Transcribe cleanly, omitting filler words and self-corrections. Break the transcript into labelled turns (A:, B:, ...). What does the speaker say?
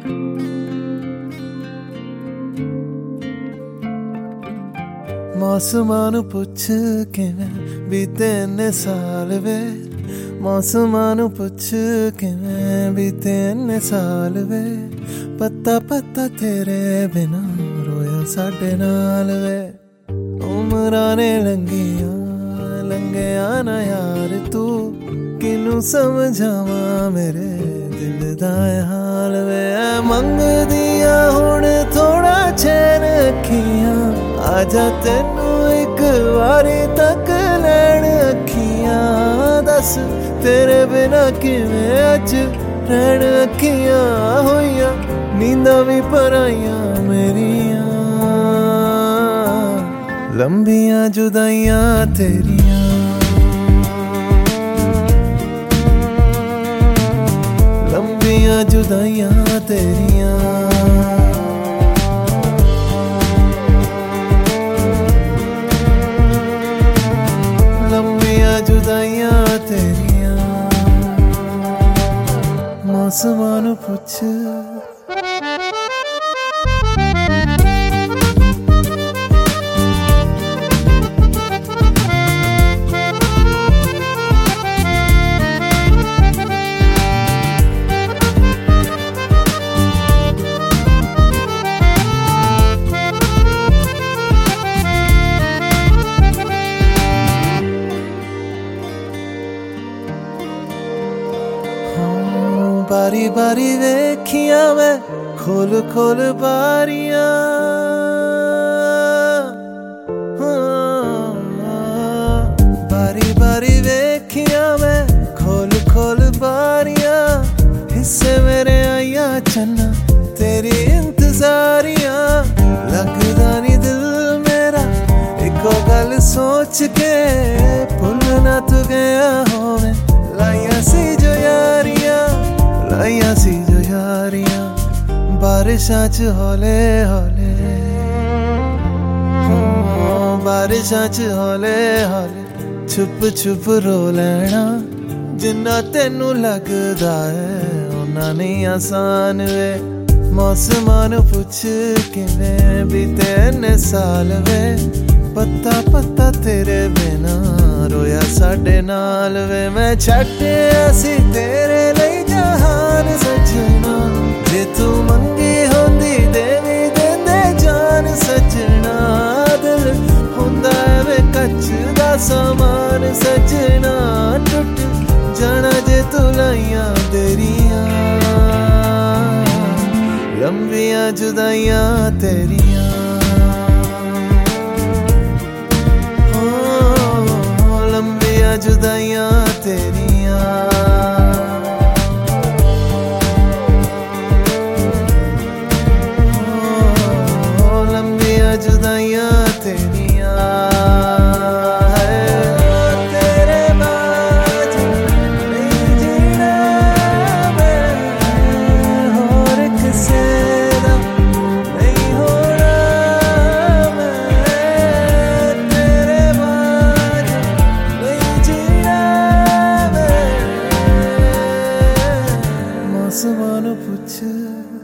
A: मौसमां नूं पुछ किवें बीते इन्ने साल वे, मौसमां नूं पुछ किवें बीते इन्ने साल वे, पत्ता पत्ता तेरे बिना रोया साडे नाल वे। उमरां ने लंघिया ना यार तू, किनू समझावां मेरे दिल दा हाल वे। मंगदिया हुण थोड़ा चैन अखियां, आजा तेनू एक वारी तक लैण अखियां, दस तेरे बिना किवें अज रहण अखियां, होइयां नींदां भी पराइयां मेरियां, लंबियां जुदाइयां तेरियां, लंबियां जुदाइयां तेरियां, जुदाइयां तेरियां। मौसमां नूं पुछ बारी बारी वेखिया मैं खोल खोल बारियां, बारी बारी वेखिया मैं खोल खोल बारियां, हिस्से मेरे आइया चन्ना तेरी इंतजारियां, लगदा नी दिल मेरा इको गल सोच के, भुल ना तू गया होवे लाइया सी जो यारियां, लाइया सी जो यारियां, बारिशां च हौले हौले, बारिशां च हौले हौले छुप छुप रो लैना, जिन्ना तेनू लगदा है उन्ना नहीं आसान वे। मौसमां नूं पुछ किवें बीते इन्ने साल वे, पत्ता पत्ता तेरे बिना रोया साडे नाल वे। मैं छड्डिया सी तेरे लई जहान सजना, जे तू मंगी होंदी देवी देंदे जान सजना, दिल हुंदा वे कच्च दा समान सजना, टुट जाना जे तू लाइयां तेरियां, लंबियां जुदाइयां तेरियां, लंबियां जुदाइयां तेरियां, लंबियां जुदाइयां तेरियां, तेरे बाद नहीं जीना मैं, होर किसे दा नहीं होना मैं, तेरे बाद नहीं जीना मैं। मौसमां नूं पुछ